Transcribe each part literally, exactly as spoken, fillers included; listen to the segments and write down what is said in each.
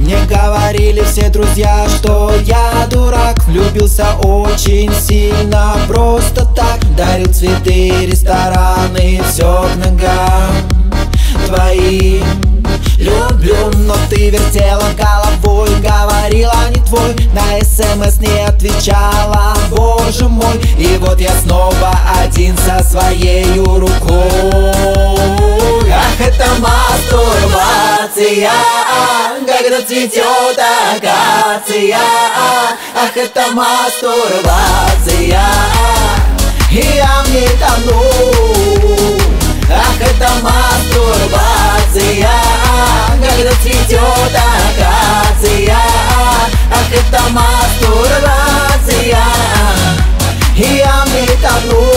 Мне говорили все друзья, что я дурак. Влюбился очень сильно, просто так. Дарил цветы, рестораны, все к ногам твоим. Люблю, но ты вертела головой, говорила не твой, на смс не отвечала, боже мой. И вот я снова один со своей рукой. Ах, это мастурбация, когда цветет акация. Ах, это мастурбация, и я в ней тону. Ах, это мастурбация, когда цветет акация. Ах, это мастурбация, и я в ней тону.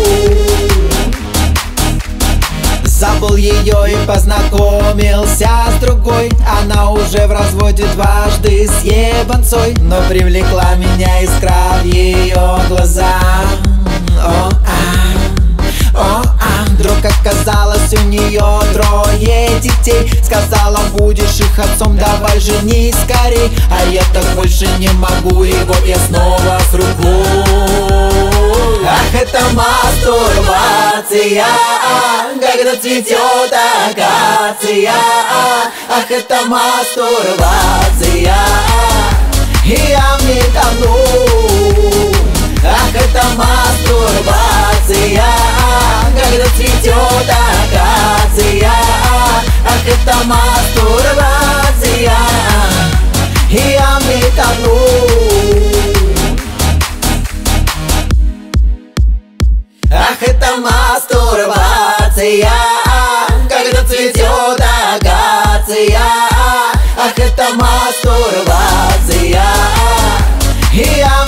Забыл ее и познакомился с другой. Она уже в разводе дважды с ебанцой, но привлекла меня искра в ее глазах. О, а, о, а. Вдруг оказалось у нее трое детей. Сказала, будешь их отцом, давай женись скорей. А я так больше не могу, и вот я снова с рукой. Ах, это мастурбация, когда цветет акация. Ах, это мастурбация, и я в ней тону. Ах, это мастурбация, когда цветет акация. Ах, это мастурбация, и я в ней тону. Ах, это мастурбация, когда цветет акация. Ах, это мастурбация, и я